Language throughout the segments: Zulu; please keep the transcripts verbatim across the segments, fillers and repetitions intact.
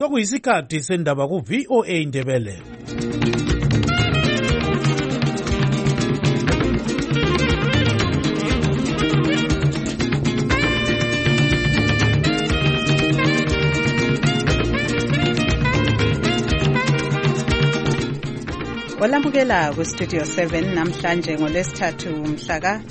Sokuyisikhathi sendaba ku V O A Indebele. Olamukela ku Studio seven namhlanje ngolesithathu mhlaka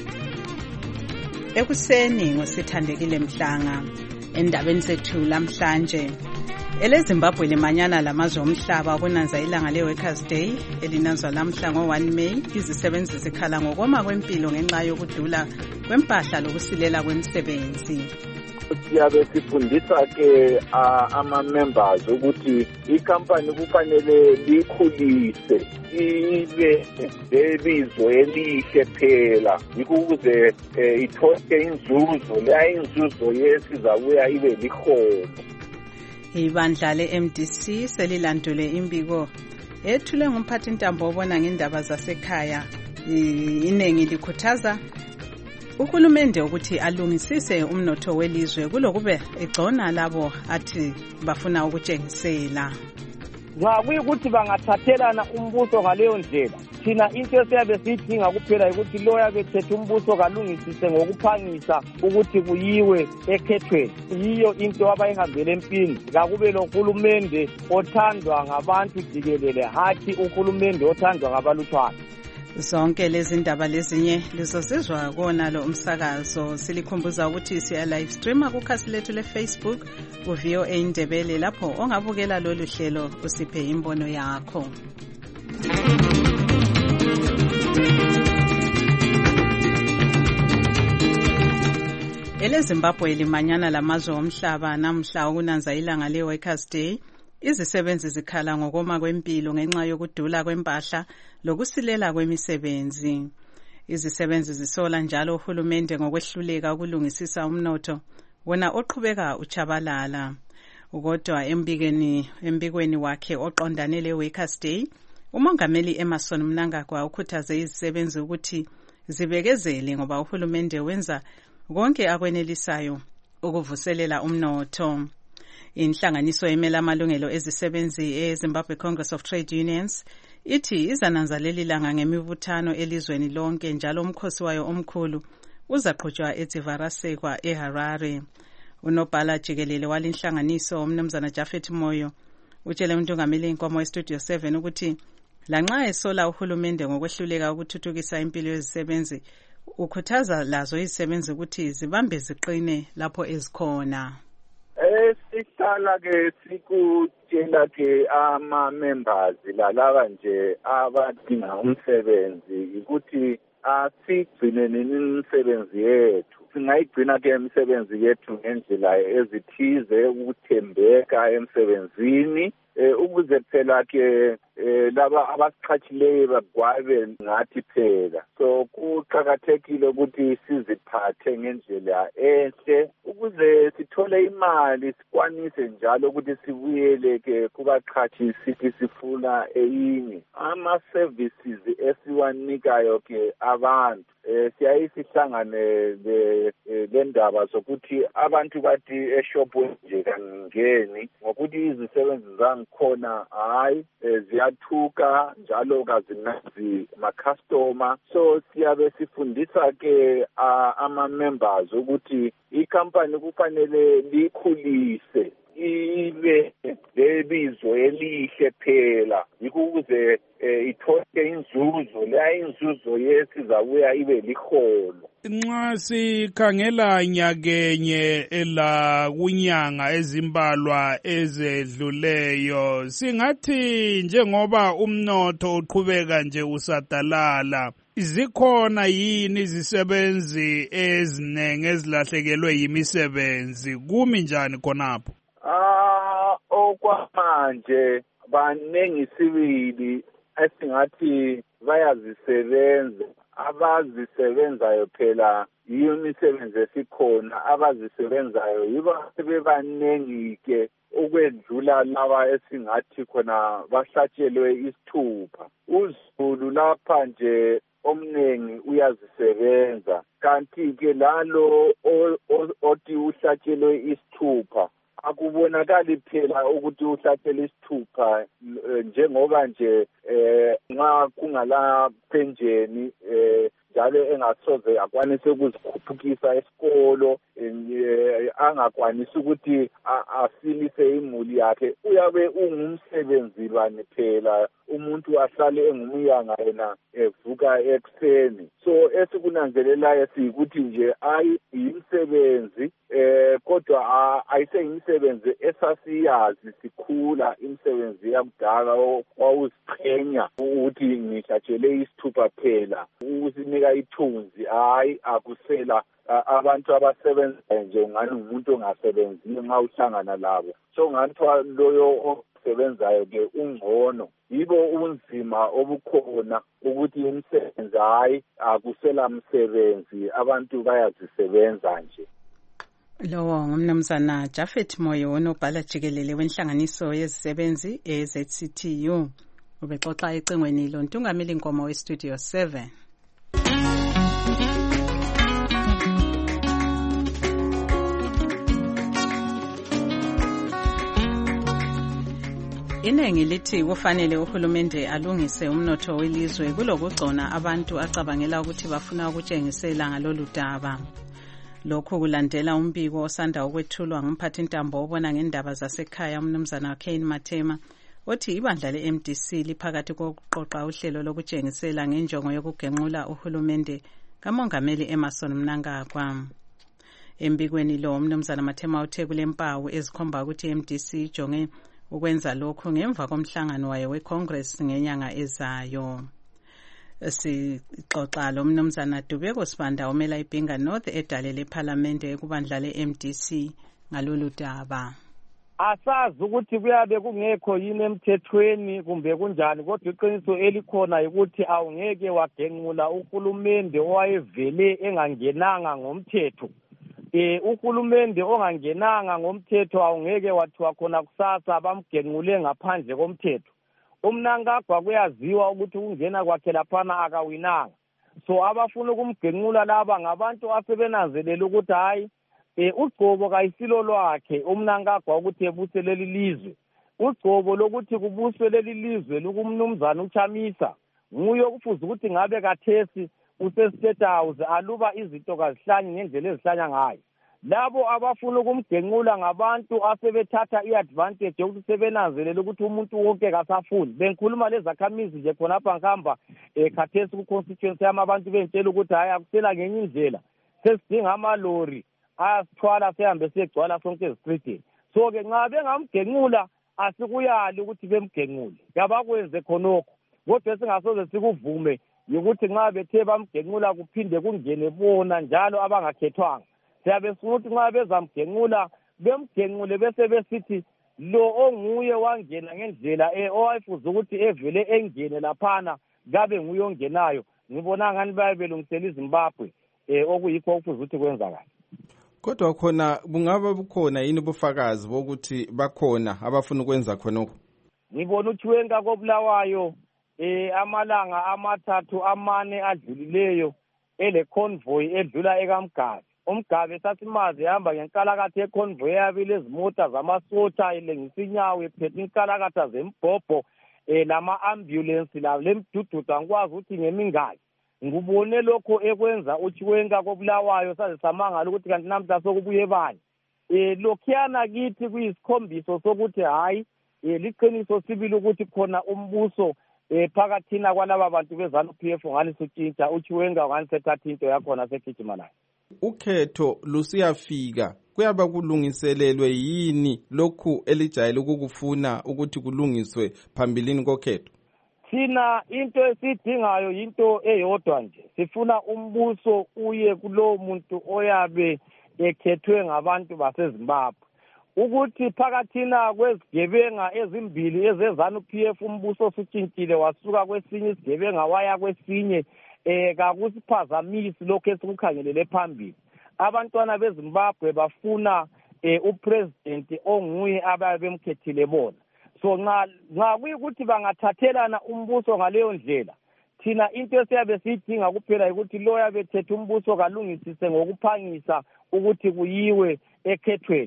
ekuseni ngosithandekile Mhlanga. Endabeni zethu lamhlanje eleZimbabwe limanyana lamazwe omhlaba kunanza ilanga leWorkers Day elinanzwa lamhla ngo one May. Izisebenzi zikhala ngokoma kwempilo ngenxa yokudula kwempahla lokusilela kwemisebenzi. Siyabe sifundisa ke ama members ukuthi icompany kufanele likhulise ibe lebizo elihle phela ukuze ithole inzuzo la inzuzo yesizabuya ibe likhona. Ibandla le-M D C selilandule imbiko ethule ngumphathi ntambo obona ngendaba zasekhaya. Inengi likhuthaza uhulumende ukuthi alungisise umnotho welizwe kulokube egcona labo athi bafuna ukutshengisela. Nxa kuyikuthi bangathathelana umbuso ngaleyo ndlela, thina into esiyabe siyidinga kuphela ukuthi loya bethethe umbuso kalungisise ngokuphangisa ukuthi kuyiwe ekhethweni. Yiyo into abayihambele empini, kakube lohulumende othandwa ngabantu jikelele, hathi uhulumende othandwa ngabalutshwana. Zonke lezi ndaba lezinye lizozizwa kona lo umsakazo. Silikhumbuza ukuthi siya live streama kukhasi lethu le Facebook ku V O A Indebele, lapho ongabukela lolu hlelo usiphe imbono yakho. eleZimbabwe limanyana lamazwe omhlaba namhla okunanza ilanga leWorkers Day. Izisebenzi zikhala ngokoma kwempilo ngenxa yokudula kwempahla lokusilela kwemisebenzi. Izisebenzi zisola njalo uhulumende ngokwehluleka ukulungisisa umnotho wona oqhubeka uchabalala. Kodwa embikweni embikweni wakhe oqondane leWorkers Day, umongameli Emmerson Mnangagwa ukhuthaze izisebenzi ukuthi zibekezele ngoba uhulumende wenza konke akwenelisayo ukuvuselela umnotho. Inhlanganiso emela amalungelo ezisebenzi eZimbabwe Congress of Trade Unions ithi izananzalela ilanga ngemibuthano elizweni lonke, njalo umkhosi wayo omkhulu uzaqhutshwa eTivarasekwa eHarare. Unobhala jikelele walinhlanganiso umnumzana Jafet Moyo utshele umongameli inkomo eStudio seven ukuthi lanxa esola uhulumende ngokwehluleka ukuthuthukisa impilo yezisebenzi, ukhuthaza lazo izisebenzi ukuthi zibambe ziqine lapho ezikhona. Esihlala ke sikutshela ke ama members lalaba nje abadinga umsebenzi ukuthi asigcine nemisebenzi yethu. Singayigcina ke imisebenzi yethu ngendlela ezithize, ukuthembeka emsebenzini ukuze phela ke laba abasiqhatshileyo bagwabe ngathi phela. So kuqakathekile ukuthi siziphathe ngendlela enhle ukuze sithole imali, sikwanise njalo ukuthi sibuyele ke kubaqhatshi sithi sifuna eyinye. Ama services esiwanikayo ke abantu siyayisihlangane le ndaba zokuthi abantu bathi eshophu nje kangeni ngokuthi izisebenzi zangikhona hayi ziyathuka njalo kazinazi ama-customer. So siyabe sifundisa ke ama members ukuthi icompany kufanele likhulise ibe lebizo elihle phela ukuze ithole inzuzo la inzuzo yesizabuya ibe liholo. Nxa sikhangela nyakenye ela kunyanga ezimbalwa ezedluleyo, singathi njengoba umnotho uqhubeka nje usadalala, zikhona yini izisebenzi ezinenge ezilahlekelwe yimisebenzi? Kumi njani khonapho? Ah, okwamanje banengi sibili esingathi bayazisebenza. Abazisebenzayo phela yiyo imisebenzi esikhona, abazisebenzayo yibo sebebanengi ke ukwedlula laba esingathi khona bahlatshelwe isithupha. UZulu lapha nje omningi uyazisebenza, kanti ke lalo othi uhlatshelwe isithupha akubonakali phela ukuthi uhlathele isithupha njengoba nje eh nxa kungala penjeni eh njalo engasoze akwanise ukuzikhuphukisa esikolo angakwanisi ukuthi asilise imuli yakhe uyabe ungumsebenzi bani phela umuntu ahlale engumyanga yena evuka ekseni so esikunanzelelayo sikuthi nje ayi imsebenzi eh kodwa ayiseyimsebenzi esasiyazi sikhula imsebenzi yakudala wawuziqhenya ukuthi ngihlatshele isithupha phela ukusinika ithunzi hayi akusela abantu abasebenza nje ngani umuntu ongasebenziyo nxa uhlangana labo so ngathiwa loyo osebenzayo ke ungcono yibo ubunzima obukhona ukuthi umsebenzi hayi akusela msebenzi abantu bayazisebenza nje. Lowo ngumnumzana Japhet Moyo onobhala jikelele wenhlanganiso yezisebenzi e-Z C T U ubexoxa ecingweni lontungameli inkomo we-Studio seven. Inengi lithi kufanele uhulumende alungise umnotho welizwe kulokugcona abantu acabangela ukuthi bafuna ukutshengisela ngalolu daba. Lokhu kulandela umbiko osanda ukwethulwa ngumphathintambo obona ngendaba zasekhaya umnumzana Kane Mathema othi ibandla le-M D C liphakathi kokuqoqa uhlelo lokutshengisela ngenjongo yokugenqula uhulumende kamongameli Emmerson Mnangagwa. Embikweni lo umnumzana Mathema uthe kulempawu ezikhomba ukuthi i-M D C ijonge ukwenza lokhu ngemva komhlangano wayo weCongress ngenyanga ezayo. Sixoxa lo mnumzana Dubeko Sibanda omela iBhinga North edalele eParliament ekubandla le-M D C ngalolu daba. Asazi ukuthi kuyabe kungekho yini emthethweni kumbe kunjani kodwa iqiniso elikhona ukuthi awungeke wagenqula uhulumende owayevele engangenanga ngomthetho. Eh uhulumende ongangenanga ngomthetho awungeke wathiwa khona kusasa bamgenqule ngaphandle komthetho. Umnangagwa kuyaziwa ukuthi ungena kwakhe laphana akawinanga. So abafuna ukumgenqula laba ngabantu asebenanzelela ukuthi hayi eh ugcobo kayisilo lwakhe umnangagwa ukuthi ebuse leli lizwe. Ugcobo lokuthi kubuswe leli lizwe lokumnumzana uChamisa nguye okufuza ukuthi ngabe kathesi use-State House aluba izinto kazihlanye ngendlela ezihlanya ngayo. Labo abafuna ukumgenqula ngabantu asebethatha iadvantage yokuthi sebenanzelela ukuthi umuntu wonke kasafuni. Bengikhuluma lezakhamizi nje khonapha ngihamba ekhathesi ku constituency yami abantu bentshela ukuthi hayi akusela ngenye indlela. Sesidinga amalori asithwala sehambe segcwala sonke ezistreetini. So ke nxa bengamgenqula asikuyali ukuthi bemgenqule. Yabakwenze khonokho. Kodwa singasoze sikuvume ukuthi nxa bethe bamgenqula kuphinde kungene bona njalo abangakhethwanga. Siyabe ukuthi nxa bezamgenqula bemgenqule bese besithi lo onguye wangena ngendlela eh owayifuza ukuthi evele engene laphana kabe nguye ongenayo. Ngibona ngani bayabelungisela iZimbabwe eh okuyikho okufuza ukuthi kwenzakala. Kodwa khona bungaba bukhona yini ubufakazi bokuthi bakhona abafuna ukwenza khonokho? Ngibona uChiwenga koBulawayo eh amalanga amathathu amane adlulileyo ele convoy edlula ekamgabe. Umgabe sasimazi ehamba ngenkalakatha econvoy yabile izimota zamasotha ilengisa inyawo ephethe inkalakatha zembhobho eh lama ambulance la lemdududa ngikwazi ukuthi ngemingaki. Ngubone lokho ekwenza uChiwenga koBulawayo saze samangala ukuthi kanti namhla sokubuye bani. Eh lokhiyana kithi kuyisikhombisa sokuthi hayi eh liqiniso sibili ukuthi khona umbuso eh phakathina kwalaba bantu bezana uP F ngani sutshintsha uChiwenga ngani sethatha into yakhona segijima nayo. Ukhetho lusiyafika kuyaba kulungiselelwe yini lokhu elijayele ukukufuna ukuthi kulungiswe phambilini kokhetho? Sina into esidingayo into eyodwa nje. Sifuna umbuso uye kulo muntu oyabe ekhethwe ngabantu baseZimbabwe. Ukuthi phakathina kwezigebenga ezimbili ezezana uP F umbuso sutshintshile wasuka kwesinye isigebenga waya kwesinye eh kakusiphazamisi lokho esikukhangelele phambili. Abantwana beZimbabwe bafuna eh upresident onguye ababe bemkhethile bona. So nxa nxa kuyikuthi bangathathelana umbuso ngaleyo ndlela thina into esiyabe siyidinga kuphela ukuthi loya bethethe umbuso kalungisise ngokuphangisa ukuthi kuyiwe ekhethweni.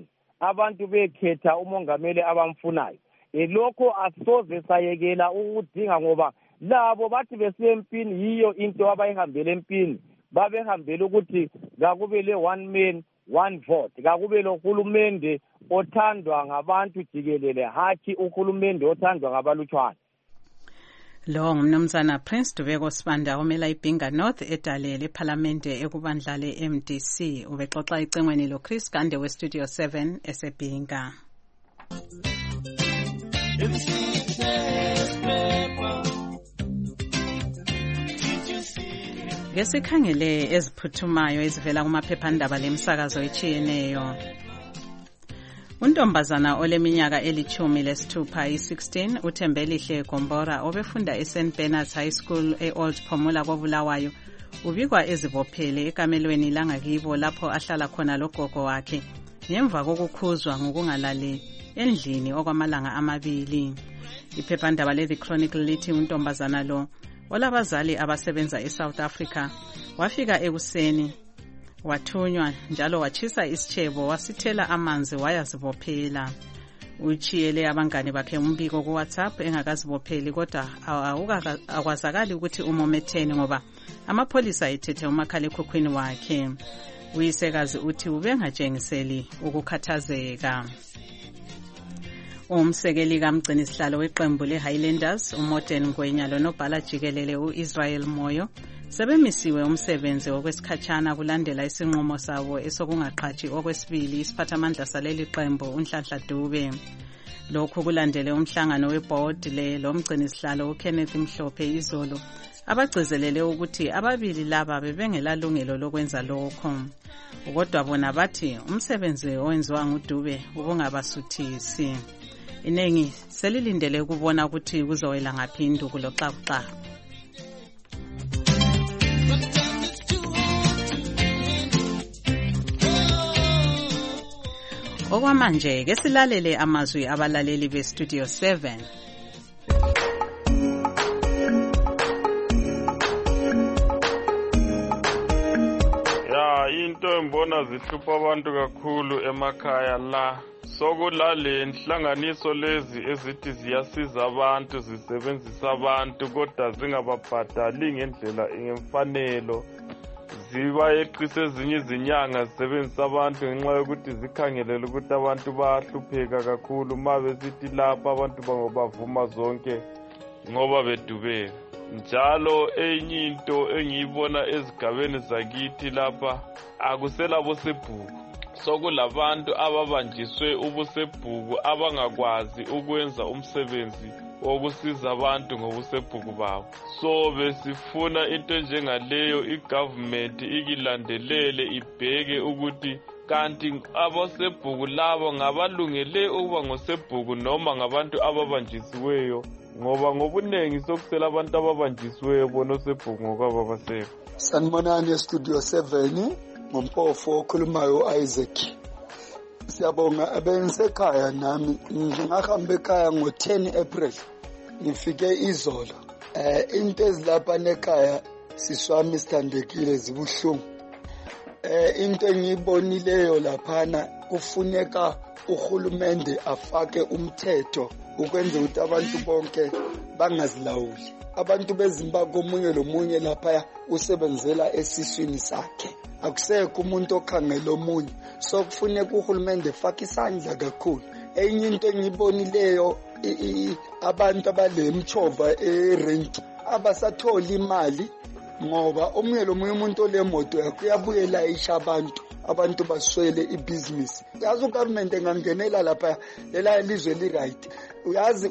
abantu bekhetha umongameli abamfunayo. Elokho asoze sayekela ukudinga ngoba labo bathi besiye empini yiyo into abayihambele empini. Babehambele ukuthi kakube le one man one vote, kakube lo hulumende othandwa ngabantu jikelele, hathi uhulumende othandwa ngabalutshwana. Lo ngumnumzana Prince Dubeko Sibanda omela iBhinga North edalele eParliamente ekubandla le-M D C. Ubexoxa icengweni lo Chris Gande we Studio seven eseBhinga. Ngesikhangele eziphuthumayo ezivela kumaphephandaba lemsakazo etshiyeneyo. Untombazana oleminyaka elithumi lesithupha i-sixteen uThembelihle Gombora obefunda eSaint Bernard's High School e-Old Phomula koBulawayo ubikwa ezibophele ekamelweni langakibo lapho ahlala khona logogo wakhe ngemva kokukhuzwa ngokungalali endlini okwamalanga amabili. Iphephandaba le-The Chronicle lithi untombazana lo olabazali abasebenza eSouth Africa wafika ekuseni wathunywa njalo wachisa isitshebo wasithela amanzi wayazibophela. Uchiyele abangane bakhe umbiko ku WhatsApp engakazibopheli kodwa akwazakali ukuthi umometheni ngoba amapholisa ethethe umakhalekhukhwini wakhe. Uyisekazi uthi ubengatshengiseli ukukhathazeka. Umsekeli kamgcini sihlalo weqembu leHighlanders uModern Ngwenya lonobhala jikelele uIsrael Moyo sebemisiwe umsebenzi okwesikhatshana kulandela isinqumo sabo esokungaqhathi okwesibili isiphathamandla saleli qembu uNhlanhla Dube. Lokhu kulandele umhlangano weboard le lomgcini sihlalo uKenneth Mhlophe izolo abagcizelele ukuthi ababili laba bebengelalungelo lokwenza lokho. Kodwa bona bathi umsebenzi owenziwa nguDube ubungabasuthisi. Inengi selilindele ukubona ukuthi kuzowela ngaphi induku loxaxa. Okwamanje ke silalele amazwi abalaleli be Studio seven. Ya into embona zihlupha abantu kakhulu emakhaya la sokulale inhlanganiso lezi ezithi ziyasiza abantu zisebenzisa abantu kodwa zingababhadali ngendlela ngemfanelo. Zibayeqisa ezinye izinyanga zisebenzisa abantu ngenxa yokuthi zikhangelele ukuthi abantu bayahlupheka kakhulu uma besithi lapha abantu bangobavuma zonke ngoba bedubeka. Njalo enye into engiyibona ezigabeni zakithi lapha akusela bosebhuku. Sokulabantu ababanjiswe ubusebhuku abangakwazi ukwenza umsebenzi wokusiza abantu ngobusebhuku babo. So besifuna into njengaleyo igovernment ikilandelele ibheke ukuthi kanti abosebhuku labo ngabalungele ukuba ngosebhuku noma ngabantu ababanjisiweyo ngoba ngobunengi sokusela abantu ababanjisiweyo bona osebhuku ngokwabo basekho. Sanibonani Studio seven ngompofo okhulumayo Isaac. Siyabonga abengisekhaya nami ngingahamba ekhaya ngo ten April ngifike izolo. Eh into ezilapha nekhaya siswami sithandekile zibuhlungu. Eh into engiyibonileyo laphana kufuneka uhulumende afake umthetho ukwenza ukuthi abantu bonke bangazilawuli. Abantu beZimbabwe omunye lomunye lapha usebenzela esiswini sakhe. Akusekho umuntu okhangela omunye. So kufuneka uhulumende afake isandla kakhulu. Enye into engiyibonileyo abantu abalemchova erent abasathola imali ngoba omunye lomunye umuntu olemoto yakhe uyabuyela isha abantu abantu baswele ibusiness. Yazi ugovernment engangenela lapha lela lizwe li right. Uyazi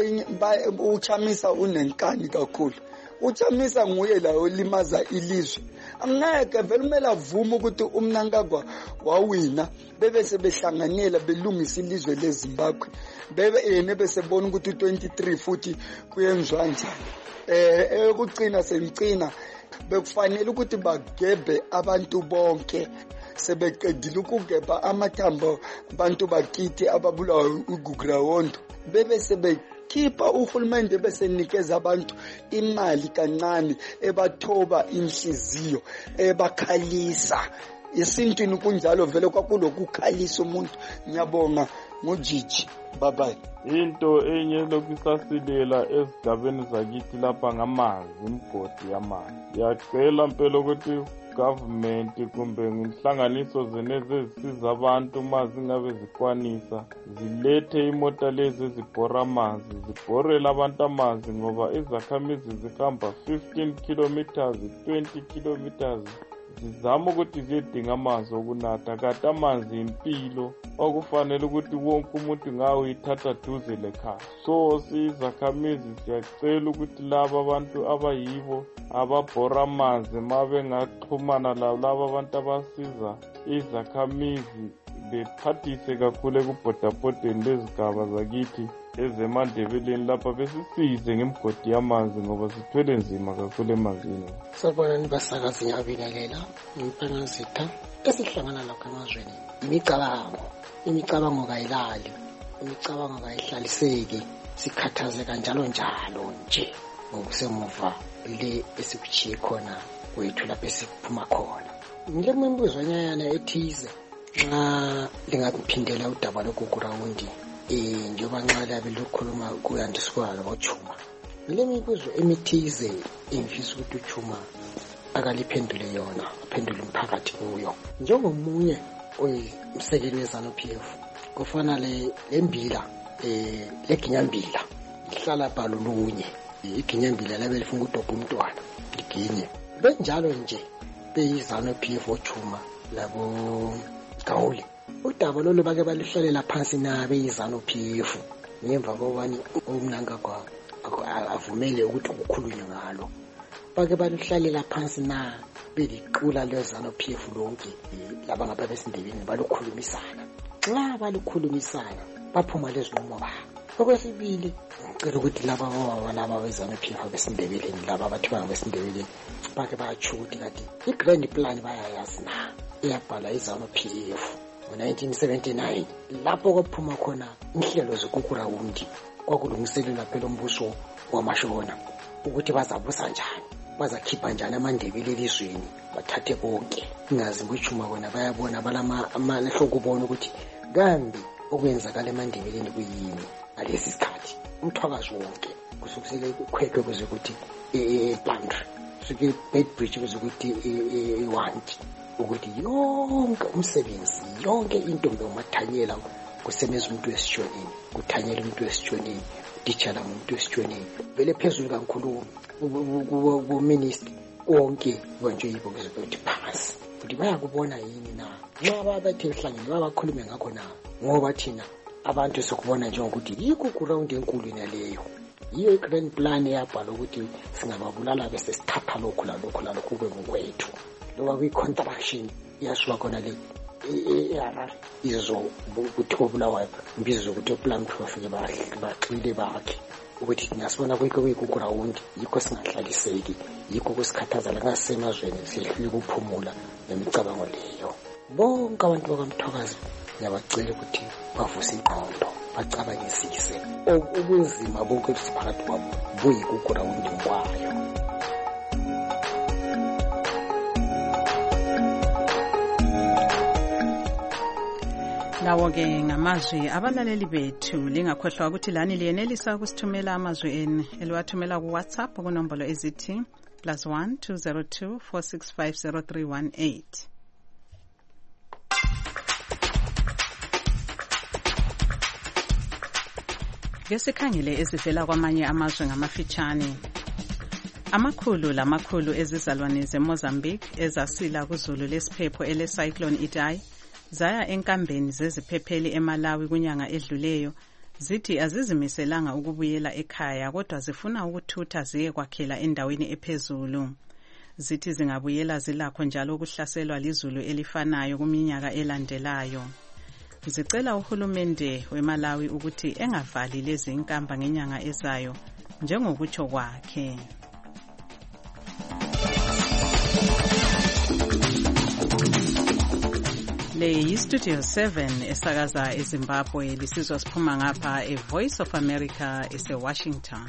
uchamisa unenkani kakhulu. Uchamisa nguye la olimaza ilizwe. Angeke vele kumele avume ukuthi umnankagwa wawina bebe sebehlanganela belungisa ilizwe leZimbabwe. Bebe yena bese bona ukuthi twenty-three futhi kuyenziwa njani. Eh ekugcina sengcina bekufanele ukuthi bagebe abantu bonke. Sebeqedile ukugeba amathambo abantu bakithi ababulawa uGugrawondo bebe sebe khipha uhulumende bese nikeza abantu imali kancane ebathoba inhliziyo ebakhalisa esintwini kunjalo vele kwakulokukhalisa umuntu. Ngiyabonga ngojiji. Bye bye. Into enye lokhu isasilela esigabeni zakithi lapha ngamanzi, imigodi yamanzi. Yacela mpela ukuthi government kumbe inhlanganiso zeneze ezisiza abantu uma zingabe zikwanisa zilethe imota lezi ezibhora amanzi, zibhorele abantu amanzi, ngoba izakhamizi zihamba fifteen kilometers, twenty kilometers zizama ukuthi ziyedinga amanzi okunatha. Kanti amanzi impilo okufanele ukuthi wonke umuntu ngawe uyithatha duze lekhaya. So sizakhamizi siyacela ukuthi laba abantu abayibo ababhora amanzi mabe ngaxhumana labo abantu abasiza izakhamizi bephathise kakhulu ekubhodabhodeni lezigaba zakithi ezemandebeleni lapha besisize ngemigodi yamanzi ngoba sithwele nzima kakhulu emanzini. Sabona basakazi ngiyabingelela impangazitha esihlangana lakho emazweni. Imicabango, imicabango kayilali, imicabango kayihlaliseki, sikhathazeka njalo njalo nje ngokusemuva le esikuchiye khona kwethu lapho esiphuma khona. Ngile membuzo nyana ethize nxa lingaphindela udaba lokugurawundi eh njengoba nxa labe lokhuluma kuyandiswala ngochuma. Ngile mibuzo emithize emfisa ukuthi uchuma akaliphendule yona, aphendule umphakathi kuyo. Njengomunye oyimsekeli weZANU P F kufana le lembila eh leginyambila ihlala balo lunye iginyambila labe lifuna ukudobha umntwana liginye benjalo nje beyiZANU P F ochuma labo Gauli. Udaba lolu bake balihlelela phansi nabe iZANU P F ngemva kobani umnanga kwa avumele ukuthi ukukhulunywe ngalo. Bake balihlalela phansi na beliqula leZANU P F lonke laba ngapha besindebeni balukhulumisana. Nxa balukhulumisana baphuma lezinqumo ba. Okwesibili ngicela ukuthi laba laba beZANU P F besindebeleni laba abathi besindebeleni bake bayatsho ukuthi kade i-grand plan bayayazi na iyabhala iZANU P F ngo nineteen seventy-nine lapho kwaphuma khona inhlelo zokugurawundi kwakulungiselelwa phela umbuso wamashona ukuthi bazabusa njani, bazakhipha njani amandebele elizweni bathathe konke. Ngazi ngochuma bona bayabona balama amalehloko kubona ukuthi kambi okwenzakala emandebeleni kuyini ngalesi sikhathi. Umthwakazi wonke kusukusele ukhwethwe kuze ukuthi e-Plandre suke Beitbridge kuze ukuthi e-Wanti ukuthi yonke umsebenzi yonke into ngomathanyela kusebenza umuntu wesitshonini, kuthanyela umuntu wesitshonini, utitshala umuntu wesitshonini vele phezulu kakhulu ku minister wonke konje yibo kuzokuthi phasi ukuthi bayakubona yini na nxa babathe behlangene babakhulume ngakho na, ngoba thina abantu sokubona nje ukuthi yikho ground enkulu naleyo yiyo grand plan yabhala ukuthi singababulala bese sithatha lokho la lokho la lokho kube ngokwethu. Loba kwi-construction iyasuka khona le e-Harare izo ukuthi kobulawayo imbizo zokuthi oplan bafike baxile bakhe ukuthi ngasibona kuyikugurawundi yikho singahlaliseki, yikho kusikhathaza langasemazweni sihlule ukuphumula nemicabango leyo. Bonke abantu bakamthwakazi ngiyabacela ukuthi bavuse ingqondo bacabangisise ubunzima bonke siphakathi kwabo buyikugurawundi kwayo. Lawo-ke ngamazwi abalaleli bethu, lingakhohlwa ukuthi lani liyenelisa ukusithumela amazwi enu eliwathumela ku-WhatsApp kunombolo ezithi plus one two zero two four six five zero three one eight. Ngesikhangele ezivela kwamanye amazwe ngamafitshane. Amakhulu lamakhulu ezizalwane zeMozambique ezasila kuzulu lesiphepho ele-cyclone Idai zaya enkambeni zeziphepheli eMalawi kunyanga edluleyo, zithi azizimiselanga ukubuyela ekhaya kodwa zifuna ukuthutha ziye kwakhela endaweni ephezulu. Zithi zingabuyela zilakho njalo ukuhlaselwa lizulu elifanayo kuminyaka elandelayo. Zicela uhulumende weMalawi ukuthi engavali lezi inkamba ngenyanga ezayo njengokutsho kwakhe. Le yi-Studio seven esakaza eZimbabwe, lisizwa siphuma ngapha e-Voice of America ese-Washington.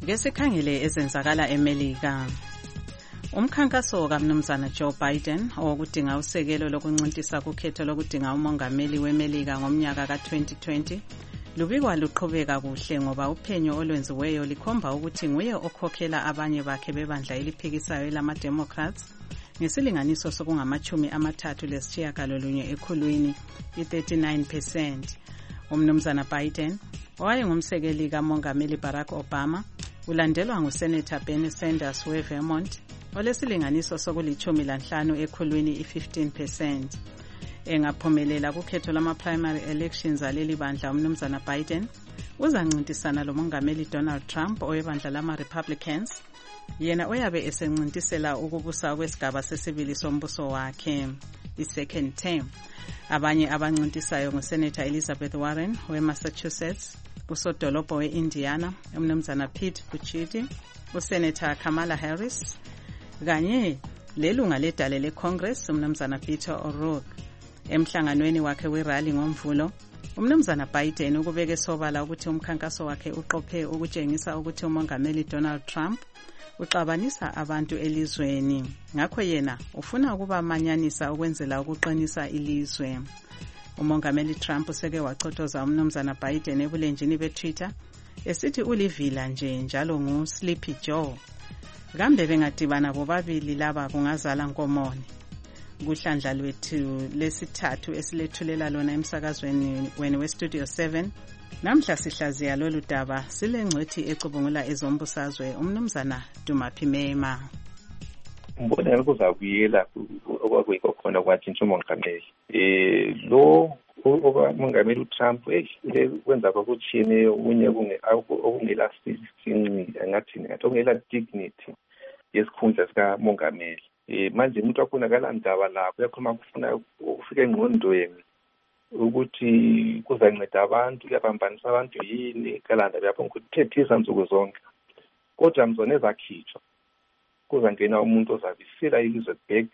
Ke sikhangele ezenzakala eMelika. Umkhankaso kaMnumzana Joe Biden owokudinga usekelo lokuncintisa kukhetho lokudinga umongameli weMelika ngomnyaka ka twenty twenty lubikwa luqhubeka kuhle ngoba uphenyo olwenziweyo likhomba ukuthi nguye okhokhela abanye bakhe bebandla eliphikisayo lama Democrats ngesilinganiso sokungamachumi amathathu lesitshiyagalolunye ekhulwini i-thirty-nine percent. Umnumzana Biden owayengumsekeli kamongameli Barack Obama ulandelwa nguSenator Bernie Sanders weVermont olesilinganiso sokulichumi lanhlanu ekhulwini i-fifteen percent. Engaphumelela kukhetho lama-primary elections aleli bandla umnumzana Biden uzancintisana lomongameli Donald Trump owebandla lama-Republicans yena oyabe esencintisela ukubusa kwesigaba sesibili sombuso wakhe i-second term. Abanye abancintisayo nguSenator Elizabeth Warren we-Massachusetts, usodolobho we-Indiana umnumzana Pete Buttigieg, uSenator Kamala Harris kanye lelunga ledale leCongress umnumzana Beto O'Rourke. Emhlanganweni wakhe werally ngomvulo umnumzana Biden ukubeke sobala ukuthi umkhankaso wakhe uqophe ukutshengisa ukuthi umongameli Donald Trump uxabanisa abantu elizweni ngakho yena ufuna ukubamanyanisa ukwenzela ukuqinisa ilizwe. Umongameli Trump useke wachothoza umnumzana Biden ebulenjini beTwitter esithi ulivila nje njalo ngu Sleepy Joe. Kambe bengadibana bobabili laba kungazala nkomoni. Kuhlandla lwethu lesithathu esilethulela lona emsakazweni wenu weStudio seven namhla sihlaziya lolu daba silengcwethi ecubungula ezombusazwe umnumzana Dumaphimema. Mbona kuzakuyela okwakuyikho khona kwatshintsha umongameli eh lo omongameli uTrump eh kwenza kwakuthini unye kunge okungela sinqi angathi ngathi ongela dignity yesikhundla sika mongameli. Eh manje umuntu wakhonakala ndaba lapho uyakhuluma kufuna ukufika engqondweni ukuthi kuzanceda abantu kuyabambanisa abantu yini kalanda lapho ukuthethisa insuku zonke. Kodwa mzone ezakhitshwa kuzangena umuntu ozabisela ilizwe back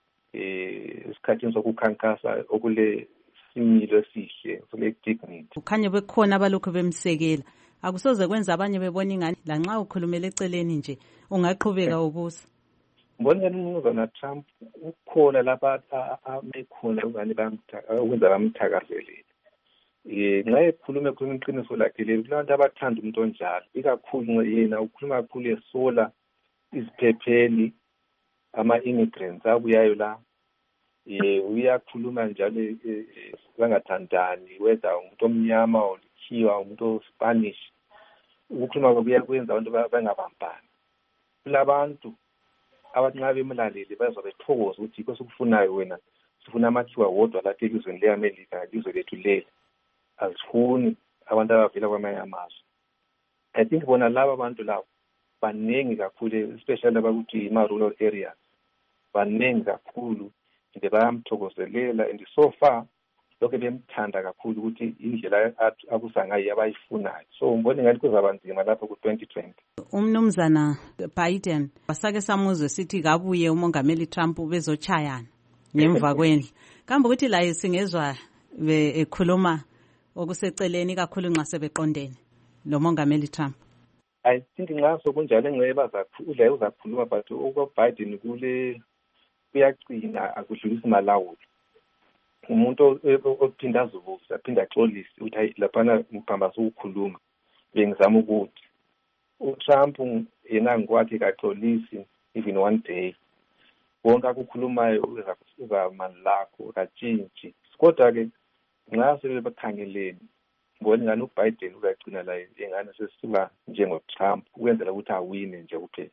eh isikhathini sokukhankasa okule similo esihle sole dignity. Ukhanye bekhona abalokho bemsekela akusoze kwenza abanye bebona ingani lanxa ukhulumela eceleni nje ungaqhubeka ubusa. Mbona umnumzana Trump ukhona lapha amekhona uzani bamthaka ukwenza bamthakazelele. Eh nxa ekhuluma ekhuluma iqiniso lakhe leli kulantu abathanda umuntu onjalo ikakhulu yena ukhuluma kakhulu esola iziphepheli ama immigrants abuyayo la eh uyakhuluma njalo bangathandani whether umuntu omnyama olikhiwa umuntu Spanish ukukhuluma kwabuya kwenza abantu bangabambani. Kulabantu abathi nxa bemlaleli bazobe bethokoza ukuthi yikho sokufunayo wena sifuna amakhiwa wodwa lapha elizweni leAmerica ilizwe lethu leli asifuni abantu abavela kwamanye amazwe. I think bona laba abantu labo baningi kakhulu especially abakuthi ima-rural areas baningi kakhulu nje bayamthokozelela and so far lokho bemthanda kakhulu ukuthi indlela akusa ngayo abayifunayo. So ngibona ngathi kuzabanzima lapho ku twenty twenty. Umnumzana Biden wasake samuzwe sithi kabuye umongameli Trump bezochayana ngemva kwendlu. Kambe ukuthi la singezwa ekhuluma okuseceleni kakhulu nxa sebeqondene lo mongameli Trump. I think ngaso kunjalo engceba zakhula uzakhuluma but uko Biden kule kuyaqina akudlulisa malawulo. Umuntu ophinda azuvusa aphinda axolise ukuthi laphana ngiphambaza ukukhuluma bengizama ukuthi uTrump yena ngokwakhe kaxolisi even one day wonke akukhulumayo uza mali lakho katshintshi. Kodwa ke nxa sebekhangeleni ngibona ngani uBiden uzagcina la engane sesisuka njengoTrump ukwenzela ukuthi awine nje kuphela.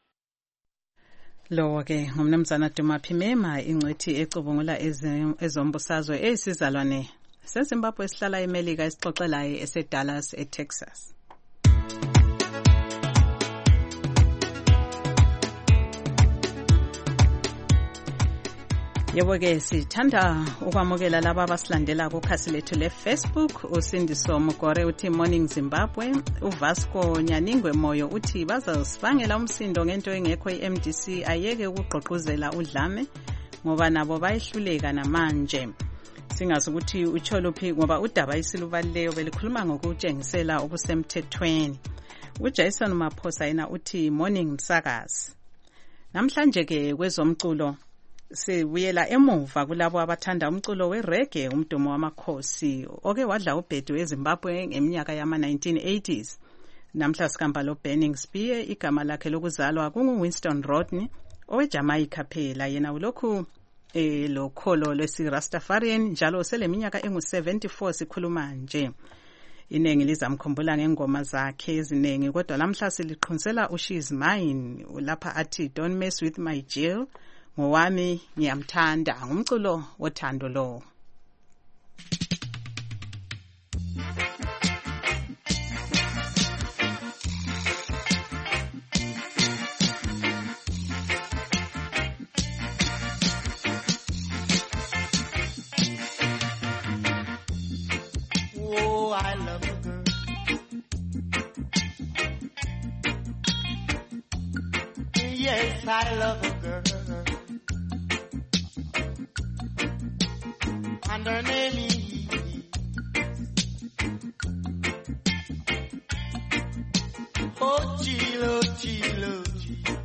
Lo ke ngumnumzana Dumaphimema ingcwethi ecubungula ezombusazwe esizalwane seZimbabwe esihlala eMelika esixoxelayo eseDallas eTexas. Yebo ke sithanda ukwamukela laba abasilandela kukhasi lethu leFacebook. uSindiso Mugore uthi morning Zimbabwe. uVasco Nyaningwe Moyo uthi bazasibangela umsindo ngento engekho iM D C ayeke ukugqogquzela udlame ngoba nabo bayihluleka namanje. Singazi ukuthi ucholophi ngoba udaba isilubaleleyo belikhuluma ngokutshengisela okusemthethweni. uJason Maphosa yena uthi morning msakazi. Namhlanje ke kwezomculo sibuyela emuva kulabo abathanda umculo wereggae umdumo wamakhosi oke wadla ubhedu eZimbabwe ngeminyaka yama nineteen eighties. Namhla sikhamba lo Burning Spear, igama lakhe lokuzalwa kungu Winston Rodney oweJamaica phela, yena ulokhu eh lo kholo lesi Rastafarian njalo seleminyaka engu seventy-four sikhuluma nje. Inengi lizamkhumbula ngengoma zakhe eziningi, kodwa lamhla siliqhunsela u She's Mine lapha athi don't mess with my Jill, ngowami ngiyamthanda, ngumculo wothando lo. I love a girl. Yes, I love a girl. And her name is Oh, Jill, oh, Jill, oh, Jill.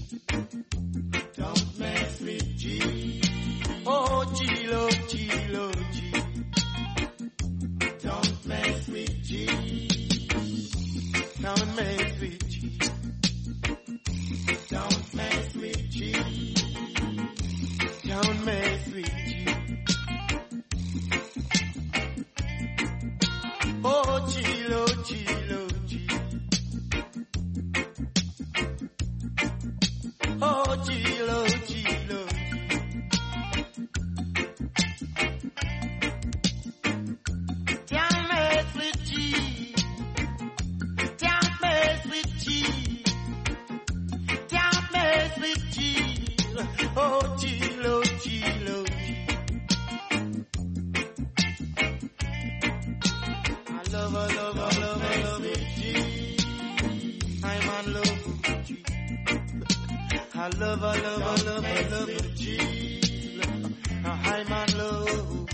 Don't mess with Jill. Oh, Jill, oh, Jill, oh, Jill. Don't mess with G. Don't mess with G. Don't mess with G. Don't mess with G. Oh, G, oh, G, oh, G. Oh, G, oh, G, oh, G. Oh, Jill, oh, Jill, oh, I love her, love her, love her, love her, Jill. I'm in love with Jill. I love her, love her, love her, love her, Jill. I'm in love.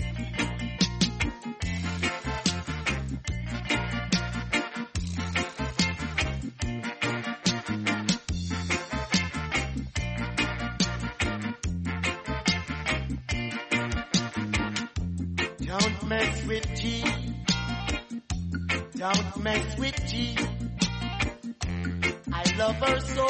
Don't mess with G. Don't mess with G. I love her so,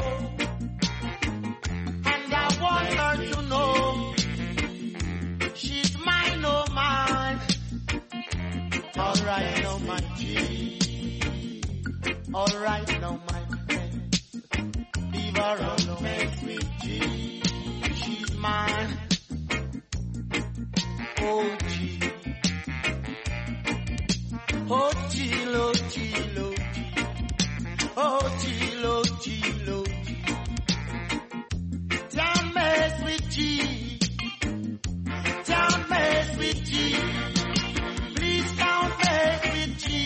and I want her to know she's mine, oh mine. Alright now, my G. Alright now, my friend. Leave her alone. Don't mess with G. She's mine. Oh G. Oh, Jill, oh, Jill, oh, Jill. Oh, Jill, oh, Jill, oh, Jill. Don't mess with G. Don't mess with G. Please don't mess with G.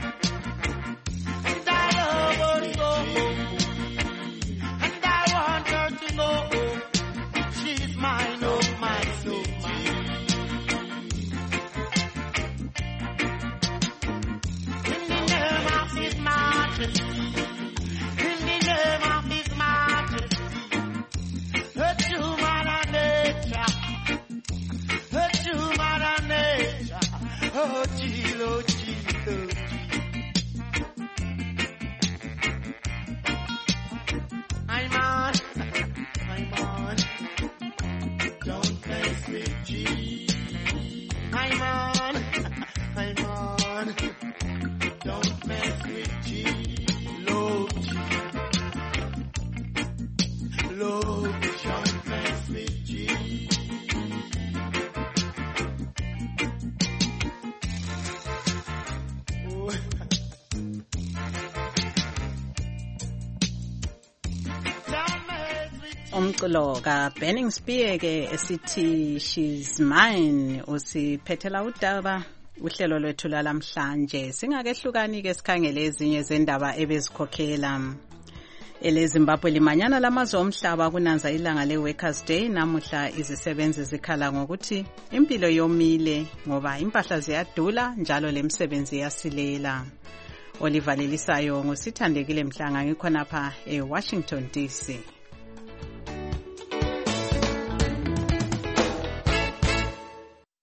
And I love her so. And I want her to know she's mine, oh, mine, oh, mine. In the name of His Majesty, a true mother nature, a true mother nature, oh Jill, oh Jill, oh Jill. I'm on, I'm on, don't mess with G. I'm on, I'm on, don't mess with G. Lord, don't mess with G. Oh. Umculo ka Burning Spear ke esithi She's Mine usiphethela udaba uhlelo lwethu lamhlanje. Singakehlukani ke sikhangele ezinye zendaba ebezikhokhela. EleZimbabwe limanyana lamazwe omhlaba kunanza ilanga leWorkers Day. Namuhla izisebenzi zikhala ngokuthi impilo yomile ngoba impahla ziyadula njalo lemsebenzi yasilela. olivalelisayo ngusithandekile Mhlanga ngikhonapha eWashington D C.